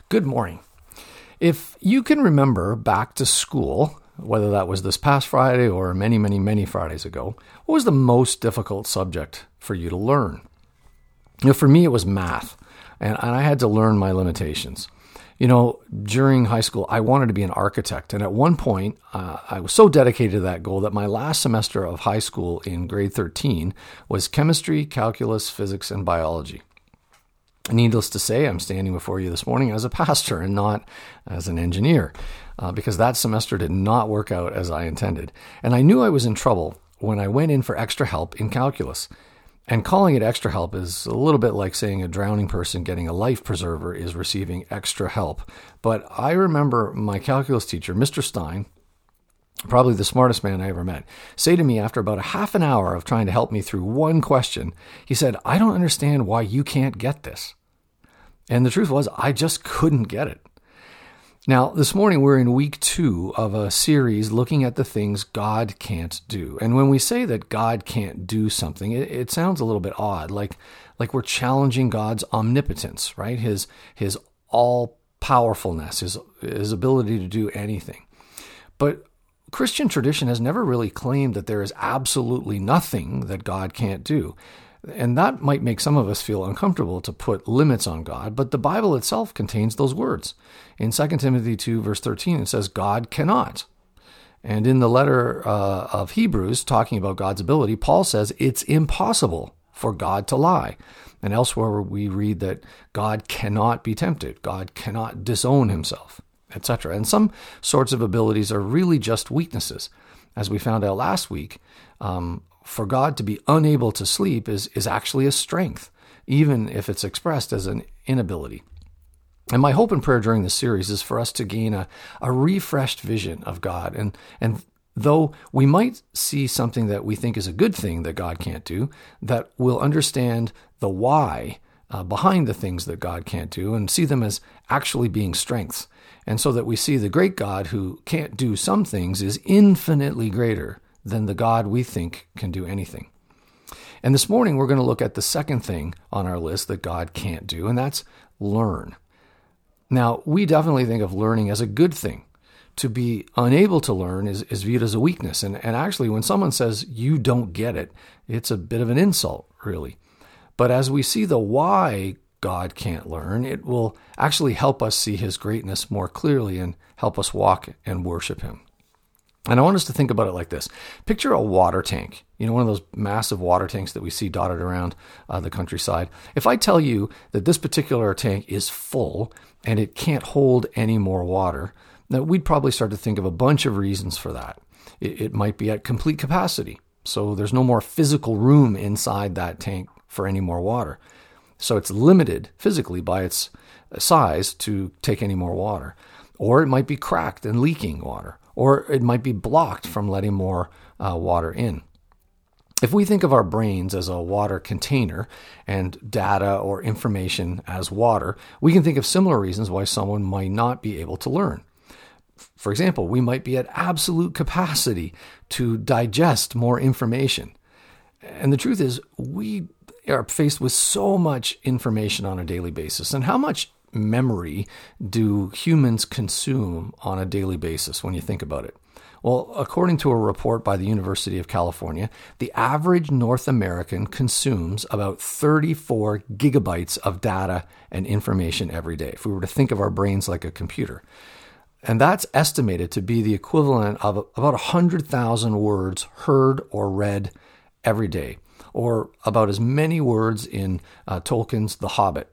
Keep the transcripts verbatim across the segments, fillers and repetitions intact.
Good morning. If you can remember back to school, whether that was this past Friday or many, many, many Fridays ago, what was the most difficult subject for you to learn? You know, for me, it was math, and, and I had to learn my limitations. You know, during high school, I wanted to be an architect, and at one point, uh, I was so dedicated to that goal that my last semester of high school in grade thirteen was chemistry, calculus, physics, and biology. Needless to say, I'm standing before you this morning as a pastor and not as an engineer, uh, because that semester did not work out as I intended. And I knew I was in trouble when I went in for extra help in calculus. And calling it extra help is a little bit like saying a drowning person getting a life preserver is receiving extra help. But I remember my calculus teacher, Mister Stein, probably the smartest man I ever met, say to me after about a half an hour of trying to help me through one question, he said, "I don't understand why you can't get this." And the truth was, I just couldn't get it. Now, this morning we're in week two of a series looking at the things God can't do. And when we say that God can't do something, it, it sounds a little bit odd, like like we're challenging God's omnipotence, right? His his all-powerfulness, his, his ability to do anything. But Christian tradition has never really claimed that there is absolutely nothing that God can't do. And that might make some of us feel uncomfortable to put limits on God, but the Bible itself contains those words. In Second Timothy two, verse thirteen, it says, God cannot. And in the letter uh, of Hebrews, talking about God's ability, Paul says it's impossible for God to lie. And elsewhere we read that God cannot be tempted. God cannot disown himself, et cetera. And some sorts of abilities are really just weaknesses. As we found out last week, um, for God to be unable to sleep is, is actually a strength, even if it's expressed as an inability. And my hope and prayer during this series is for us to gain a, a refreshed vision of God. And, and though we might see something that we think is a good thing that God can't do, that we'll understand the why uh, behind the things that God can't do and see them as actually being strengths. And so that we see the great God who can't do some things is infinitely greater than the God we think can do anything. And this morning, we're going to look at the second thing on our list that God can't do, and that's learn. Now, we definitely think of learning as a good thing. To be unable to learn is, is viewed as a weakness. And, and actually, when someone says you don't get it, it's a bit of an insult, really. But as we see the why God can't learn, it will actually help us see his greatness more clearly and help us walk and worship him. And I want us to think about it like this. Picture a water tank, you know, one of those massive water tanks that we see dotted around uh, the countryside. If I tell you that this particular tank is full and it can't hold any more water, then we'd probably start to think of a bunch of reasons for that. It, it might be at complete capacity, so there's no more physical room inside that tank for any more water. So it's limited physically by its size to take any more water. Or it might be cracked and leaking water. Or it might be blocked from letting more uh, water in. If we think of our brains as a water container and data or information as water, we can think of similar reasons why someone might not be able to learn. For example, we might be at absolute capacity to digest more information. And the truth is, we are faced with so much information on a daily basis. And how much memory do humans consume on a daily basis when you think about it? Well, according to a report by the University of California, the average North American consumes about thirty-four gigabytes of data and information every day, if we were to think of our brains like a computer. And that's estimated to be the equivalent of about one hundred thousand words heard or read every day, or about as many words in uh, Tolkien's The Hobbit,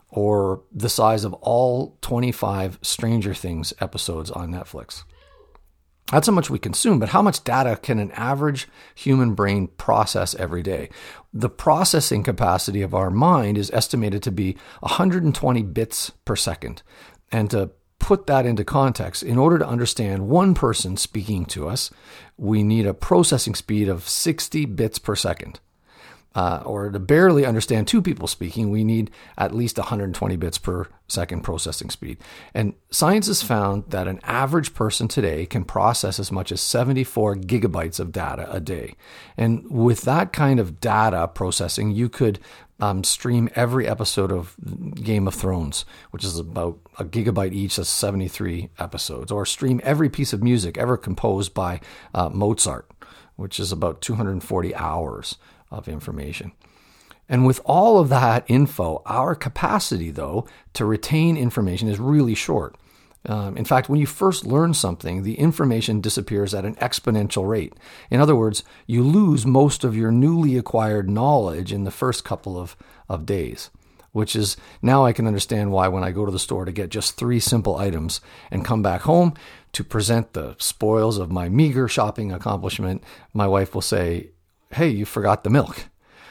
or the size of all twenty-five Stranger Things episodes on Netflix. That's how much we consume, but how much data can an average human brain process every day? The processing capacity of our mind is estimated to be one hundred twenty bits per second. And to put that into context, in order to understand one person speaking to us, we need a processing speed of sixty bits per second. Uh, or to barely understand two people speaking, we need at least one hundred twenty bits per second processing speed. And science has found that an average person today can process as much as seventy-four gigabytes of data a day. And with that kind of data processing, you could um, stream every episode of Game of Thrones, which is about a gigabyte each, that's seventy-three episodes, or stream every piece of music ever composed by uh, Mozart, which is about two hundred forty hours of information. And with all of that info, our capacity, though, to retain information is really short. Um, in fact, when you first learn something, the information disappears at an exponential rate. In other words, you lose most of your newly acquired knowledge in the first couple of, of days, which is now I can understand why when I go to the store to get just three simple items and come back home to present the spoils of my meager shopping accomplishment, my wife will say, "Hey, you forgot the milk."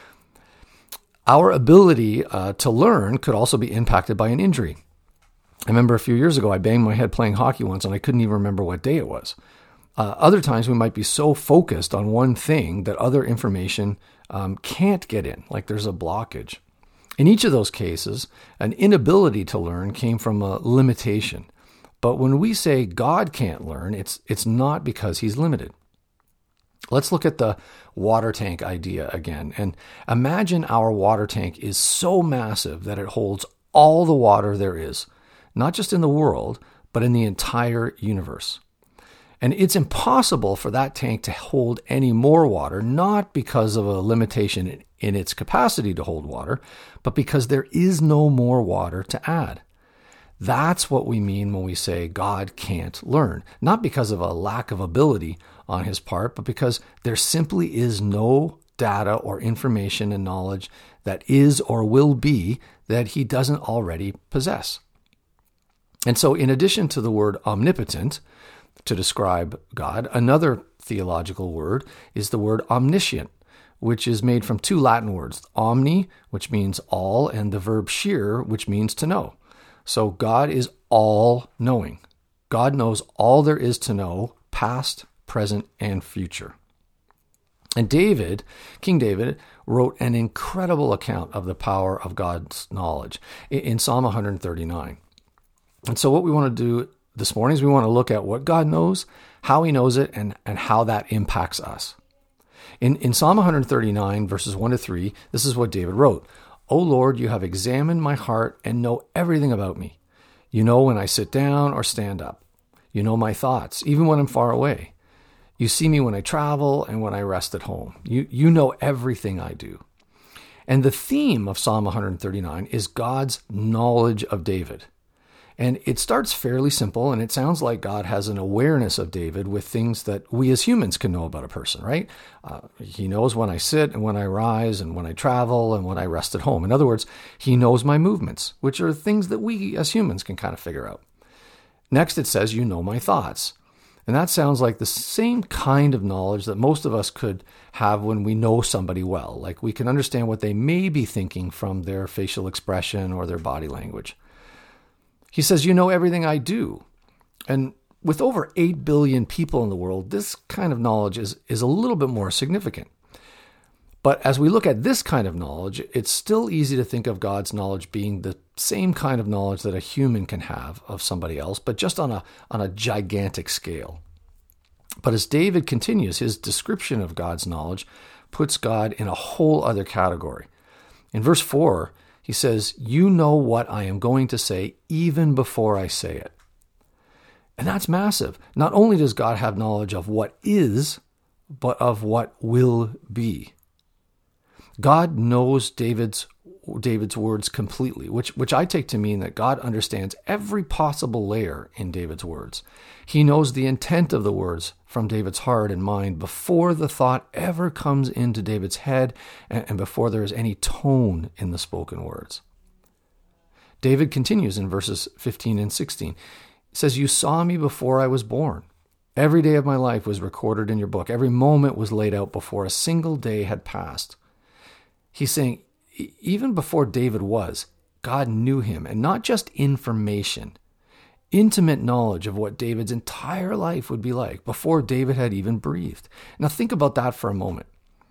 Our ability uh, to learn could also be impacted by an injury. I remember a few years ago, I banged my head playing hockey once and I couldn't even remember what day it was. Uh, other times we might be so focused on one thing that other information um, can't get in, like there's a blockage. In each of those cases, an inability to learn came from a limitation. But when we say God can't learn, it's it's not because he's limited. Let's look at the water tank idea again. And imagine our water tank is so massive that it holds all the water there is, not just in the world, but in the entire universe. And it's impossible for that tank to hold any more water, not because of a limitation in its capacity to hold water, but because there is no more water to add. That's what we mean when we say God can't learn, not because of a lack of ability on his part, but because there simply is no data or information and knowledge that is or will be that he doesn't already possess. And so in addition to the word omnipotent to describe God, another theological word is the word omniscient, which is made from two Latin words, omni, which means all, and the verb scire, which means to know. So God is all-knowing. God knows all there is to know, past, present, and future. And David, King David, wrote an incredible account of the power of God's knowledge in Psalm one thirty-nine. And so what we want to do this morning is we want to look at what God knows, how he knows it, and, and how that impacts us. In, in Psalm one thirty-nine, verses one to three, this is what David wrote. "O Lord, you have examined my heart and know everything about me. You know when I sit down or stand up. You know my thoughts, even when I'm far away. You see me when I travel and when I rest at home. You, you know everything I do." And the theme of Psalm one thirty-nine is God's knowledge of David. And it starts fairly simple, and it sounds like God has an awareness of David with things that we as humans can know about a person, right? Uh, he knows when I sit and when I rise and when I travel and when I rest at home. In other words, he knows my movements, which are things that we as humans can kind of figure out. Next, it says, "You know my thoughts." And that sounds like the same kind of knowledge that most of us could have when we know somebody well. Like we can understand what they may be thinking from their facial expression or their body language. He says, "You know everything I do." And with over eight billion people in the world, this kind of knowledge is, is a little bit more significant. But as we look at this kind of knowledge, it's still easy to think of God's knowledge being the same kind of knowledge that a human can have of somebody else, but just on a, on a gigantic scale. But as David continues, his description of God's knowledge puts God in a whole other category. In verse four, he says, "You know what I am going to say even before I say it." And that's massive. Not only does God have knowledge of what is, but of what will be. God knows David's David's words completely, which, which I take to mean that God understands every possible layer in David's words. He knows the intent of the words from David's heart and mind before the thought ever comes into David's head and, and before there is any tone in the spoken words. David continues in verses fifteen and sixteen. He says, "You saw me before I was born. Every day of my life was recorded in your book. Every moment was laid out before a single day had passed." He's saying, even before David was, God knew him, and not just information, intimate knowledge of what David's entire life would be like before David had even breathed. Now think about that for a moment.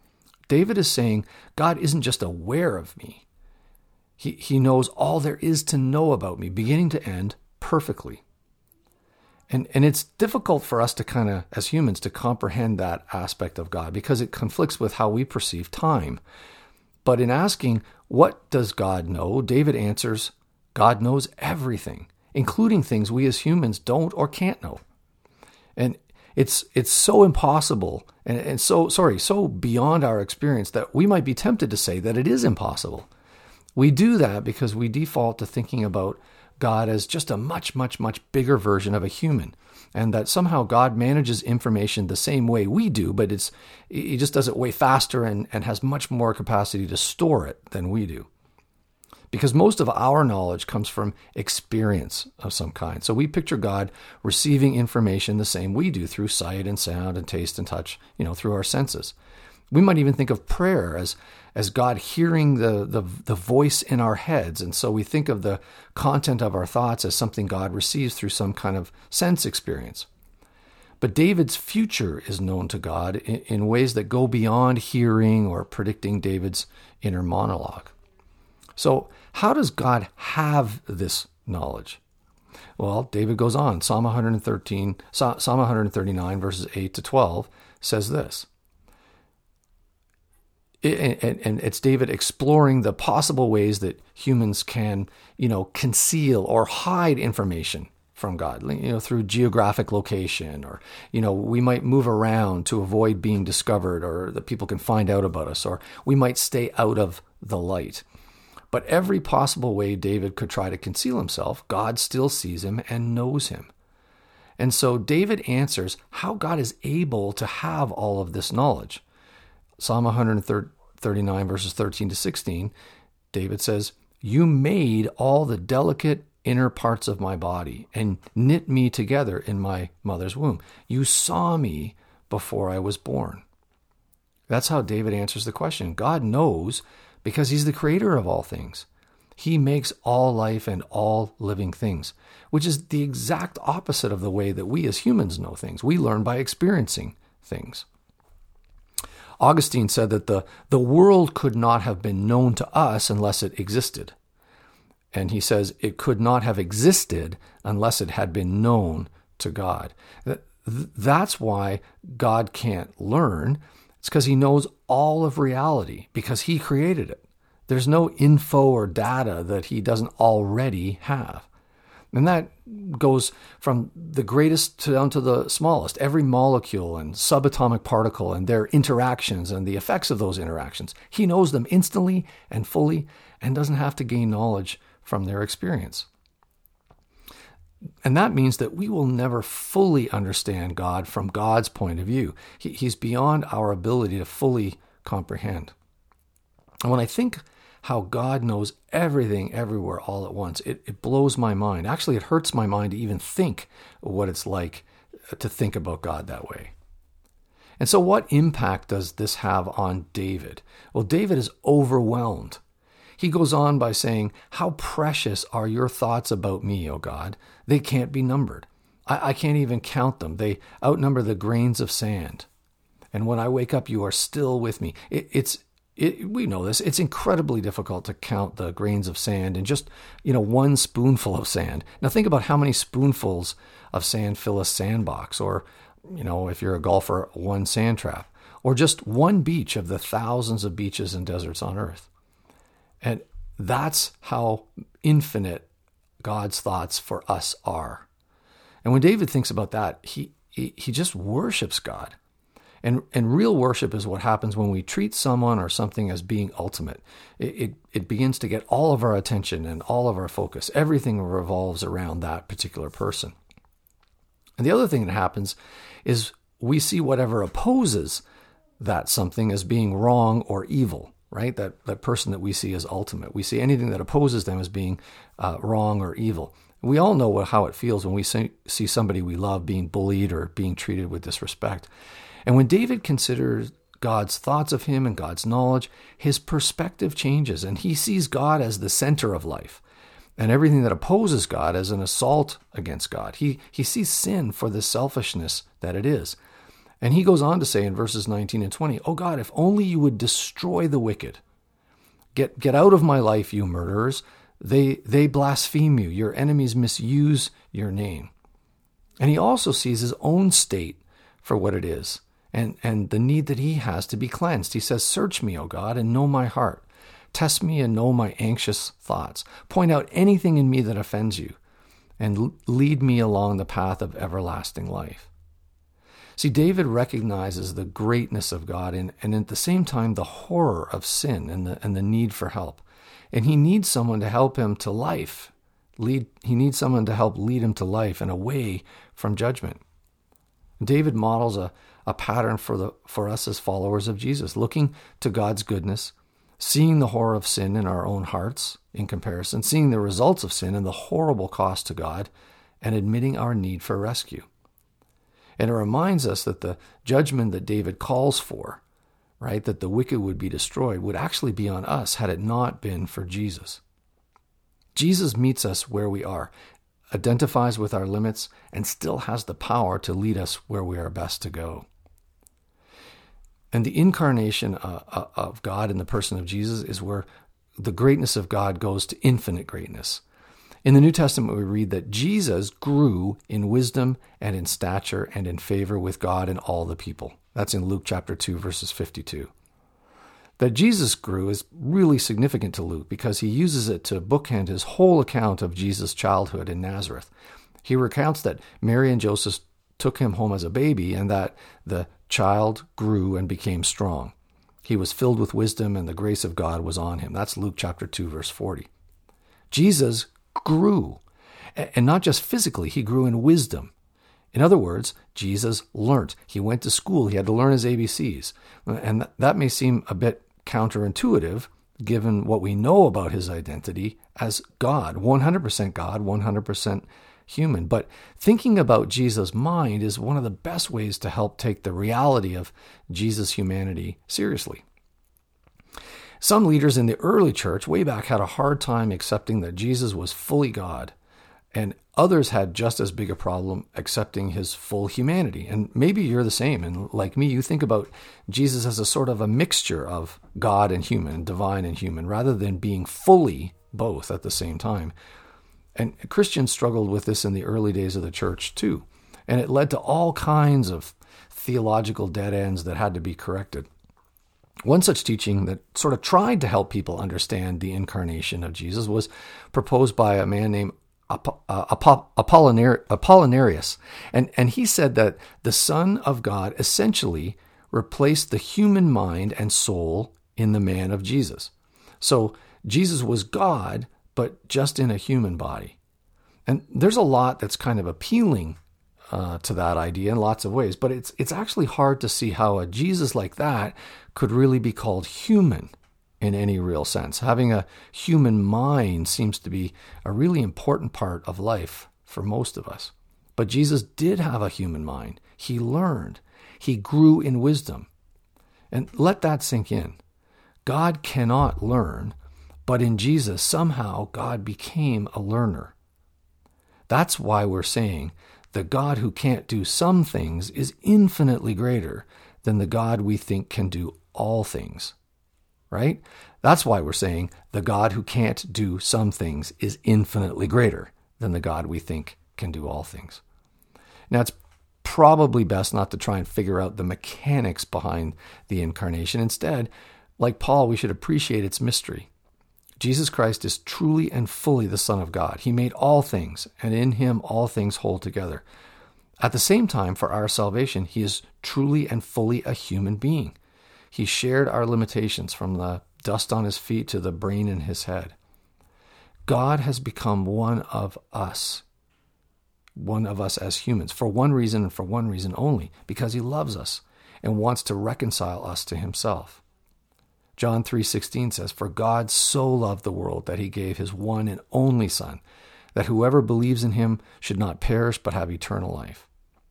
David is saying, God isn't just aware of me. He, he knows all there is to know about me, beginning to end, perfectly. And and it's difficult for us to kind of, as humans, to comprehend that aspect of God because it conflicts with how we perceive time. But in asking, what does God know? David answers, God knows everything, including things we as humans don't or can't know. And it's it's so impossible and, and so, sorry, so beyond our experience that we might be tempted to say that it is impossible. We do that because we default to thinking about God as just a much, much, much bigger version of a human, and that somehow God manages information the same way we do, but it's he just does it way faster and, and has much more capacity to store it than we do. Because most of our knowledge comes from experience of some kind. So we picture God receiving information the same we do through sight and sound and taste and touch, you know, through our senses. We might even think of prayer as as God hearing the, the, the voice in our heads. And so we think of the content of our thoughts as something God receives through some kind of sense experience. But David's future is known to God in, in ways that go beyond hearing or predicting David's inner monologue. So how does God have this knowledge? Well, David goes on. Psalm one thirteen, Psalm one thirty-nine, verses eight to twelve says this. And it's David exploring the possible ways that humans can, you know, conceal or hide information from God, you know, through geographic location, or, you know, we might move around to avoid being discovered or that people can find out about us, or we might stay out of the light. But every possible way David could try to conceal himself, God still sees him and knows him. And so David answers how God is able to have all of this knowledge. Psalm one thirty-nine, verses thirteen to sixteen, David says, "You made all the delicate inner parts of my body and knit me together in my mother's womb. You saw me before I was born." That's how David answers the question. God knows because he's the creator of all things. He makes all life and all living things, which is the exact opposite of the way that we as humans know things. We learn by experiencing things. Augustine said that the, the world could not have been known to us unless it existed. And he says it could not have existed unless it had been known to God. That's why God can't learn. It's because he knows all of reality, because he created it. There's no info or data that he doesn't already have. And that goes from the greatest down to the smallest. Every molecule and subatomic particle and their interactions and the effects of those interactions. He knows them instantly and fully and doesn't have to gain knowledge from their experience. And that means that we will never fully understand God from God's point of view. He, he's beyond our ability to fully comprehend. And when I think how God knows everything everywhere all at once, it, it blows my mind. Actually, it hurts my mind to even think what it's like to think about God that way. And so what impact does this have on David? Well, David is overwhelmed. He goes on by saying, "How precious are your thoughts about me, O God? They can't be numbered. I, I can't even count them. They outnumber the grains of sand. And when I wake up, you are still with me." It, it's It, we know this. It's incredibly difficult to count the grains of sand in just, you know, one spoonful of sand. Now think about how many spoonfuls of sand fill a sandbox, or, you know, if you're a golfer, one sand trap, or just one beach of the thousands of beaches and deserts on earth. And that's how infinite God's thoughts for us are. And when David thinks about that, he he, he just worships God. And and real worship is what happens when we treat someone or something as being ultimate. It, it it begins to get all of our attention and all of our focus. Everything revolves around that particular person. And the other thing that happens is we see whatever opposes that something as being wrong or evil, right? That that person that we see as ultimate. We see anything that opposes them as being uh, wrong or evil. We all know what, how it feels when we see, see somebody we love being bullied or being treated with disrespect. And when David considers God's thoughts of him and God's knowledge, his perspective changes, and he sees God as the center of life, and everything that opposes God as an assault against God. He he sees sin for the selfishness that it is. And he goes on to say in verses nineteen and twenty, "Oh God, if only you would destroy the wicked. Get, get out of my life, you murderers. They, they blaspheme you. Your enemies misuse your name." And he also sees his own state for what it is and, and the need that he has to be cleansed. He says, "Search me, O God, and know my heart. Test me and know my anxious thoughts. Point out anything in me that offends you and lead me along the path of everlasting life." See, David recognizes the greatness of God and, and at the same time the horror of sin and the, and the need for help. And he needs someone to help him to life. Lead, he needs someone to help lead him to life and away from judgment. David models a, a pattern for, the, for us as followers of Jesus, looking to God's goodness, seeing the horror of sin in our own hearts in comparison, seeing the results of sin and the horrible cost to God, and admitting our need for rescue. And it reminds us that the judgment that David calls for, right, that the wicked would be destroyed, would actually be on us had it not been for Jesus. Jesus meets us where we are, identifies with our limits, and still has the power to lead us where we are best to go. And the incarnation uh, of God in the person of Jesus is where the greatness of God goes to infinite greatness. In the New Testament, we read that Jesus grew in wisdom and in stature and in favor with God and all the people. That's in Luke chapter two, verses fifty-two. That Jesus grew is really significant to Luke because he uses it to bookend his whole account of Jesus' childhood in Nazareth. He recounts that Mary and Joseph took him home as a baby and that the child grew and became strong. He was filled with wisdom and the grace of God was on him. That's Luke chapter two, verse forty. Jesus grew, and not just physically, he grew in wisdom. In other words, Jesus learnt. He went to school. He had to learn his A B Cs. And that may seem a bit counterintuitive, given what we know about his identity as God, one hundred percent God, one hundred percent human. But thinking about Jesus' mind is one of the best ways to help take the reality of Jesus' humanity seriously. Some leaders in the early church way back had a hard time accepting that Jesus was fully God, and others had just as big a problem accepting his full humanity. And maybe you're the same, and like me, you think about Jesus as a sort of a mixture of God and human, divine and human, rather than being fully both at the same time. And Christians struggled with this in the early days of the church too, and it led to all kinds of theological dead ends that had to be corrected. One such teaching that sort of tried to help people understand the incarnation of Jesus was proposed by a man named Apollinarius. And, and he said that the Son of God essentially replaced the human mind and soul in the man of Jesus. So Jesus was God, but just in a human body. And there's a lot that's kind of appealing Uh, to that idea in lots of ways, but it's it's actually hard to see how a Jesus like that could really be called human in any real sense. Having a human mind seems to be a really important part of life for most of us. But Jesus did have a human mind. He learned. He grew in wisdom. And let that sink in. God cannot learn, but in Jesus, somehow God became a learner. That's why we're saying the God who can't do some things is infinitely greater than the God we think can do all things, right? That's why we're saying the God who can't do some things is infinitely greater than the God we think can do all things. Now, it's probably best not to try and figure out the mechanics behind the incarnation. Instead, like Paul, we should appreciate its mystery. Jesus Christ is truly and fully the Son of God. He made all things, and in him all things hold together. At the same time, for our salvation, he is truly and fully a human being. He shared our limitations from the dust on his feet to the brain in his head. God has become one of us, one of us as humans, for one reason and for one reason only, because he loves us and wants to reconcile us to himself. John three sixteen says, "For God so loved the world that he gave his one and only Son, that whoever believes in him should not perish but have eternal life."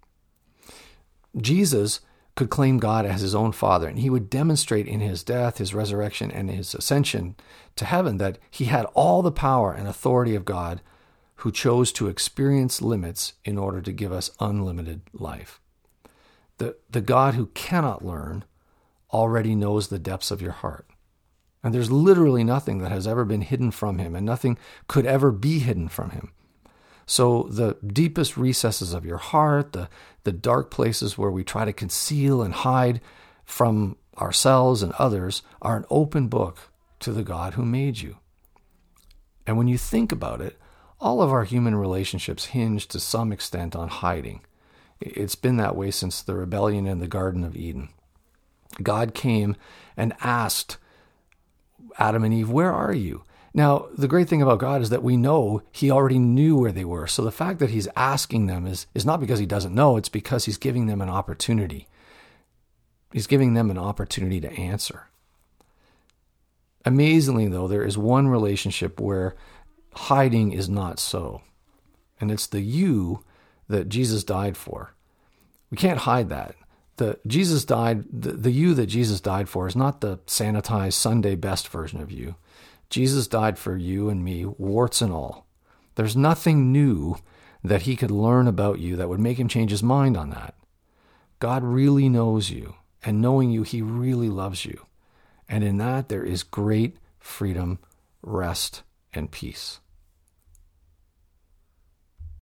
Jesus could claim God as his own Father, and he would demonstrate in his death, his resurrection, and his ascension to heaven that he had all the power and authority of God, who chose to experience limits in order to give us unlimited life. The, the God who cannot learn already knows the depths of your heart. And there's literally nothing that has ever been hidden from him, and nothing could ever be hidden from him. So the deepest recesses of your heart, the, the dark places where we try to conceal and hide from ourselves and others, are an open book to the God who made you. And when you think about it, all of our human relationships hinge to some extent on hiding. It's been that way since the rebellion in the Garden of Eden. God came and asked Adam and Eve, "Where are you?" Now, the great thing about God is that we know he already knew where they were. So the fact that he's asking them is, is not because he doesn't know, it's because he's giving them an opportunity. He's giving them an opportunity to answer. Amazingly, though, there is one relationship where hiding is not so. And it's the you that Jesus died for. We can't hide that. The Jesus died, the, the you that Jesus died for is not the sanitized Sunday best version of you. Jesus died for you and me, warts and all. There's nothing new that he could learn about you that would make him change his mind on that. God really knows you, and knowing you, he really loves you. And in that, there is great freedom, rest, and peace.